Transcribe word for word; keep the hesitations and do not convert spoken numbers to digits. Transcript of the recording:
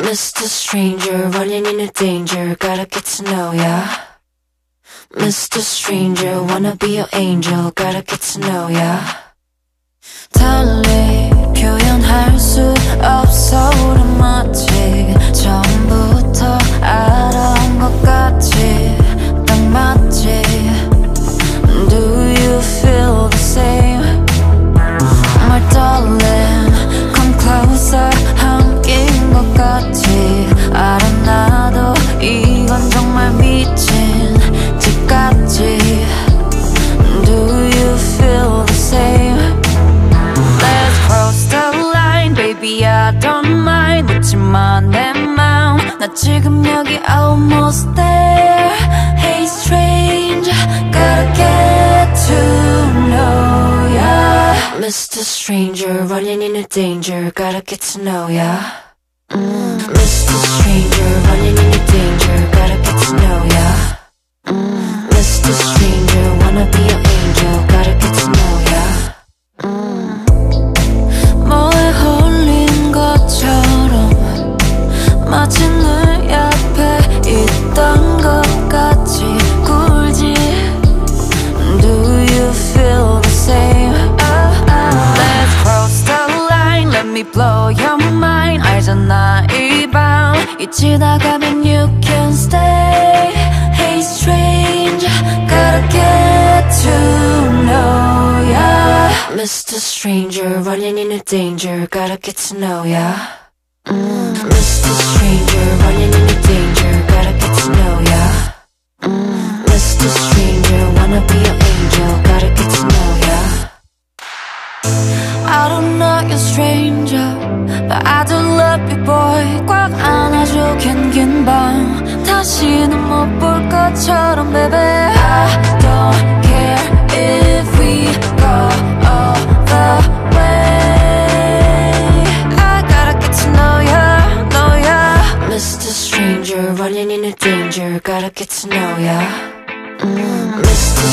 Mister Stranger, running into danger, gotta get to know ya. Mister Stranger, wanna be your angel, gotta get to know ya. 달리 표현할 수 없어 우린 마치 처음부터 알아온 것 같지. 딱 맞지. Do you feel the same? My darling, come closer. 함께인 것 같지. 알아 나도 이건 정말 미친 집 같지. Do you feel the same? Let's cross the line, baby I don't mind. 묻지마 내 맘, 나 지금 여기 almost there. Hey stranger, gotta get to know ya. Mister Stranger, running into danger, gotta get to know ya. mm. Mister Stranger, running into danger, gotta get to know ya. mm. Mister Stranger, wanna be your angel, gotta get to know ya. mm. 뭐에 홀린 것처럼 마치 내 옆에 있던 것 같이 굴지. Do you feel the same? Oh, oh. Let's cross the line, let me blow your mind. 알잖아 이 밤 잊히다 가면 you can stay. Hey stranger, gotta get to know ya. Mister Stranger, running into danger, gotta get to know ya. mm. Mister Stranger, running into danger, gotta get to know ya. mm. Mister Stranger, wanna be your angel, gotta get to know ya. I don't know you're stranger, but I do love you boy. 꽉 안아줘 긴긴 밤 다시는 못 볼 것처럼 baby. I don't care if we go all the way. I gotta get to know ya, know ya. Mister Stranger, running into danger, gotta get to know ya. mm. Mister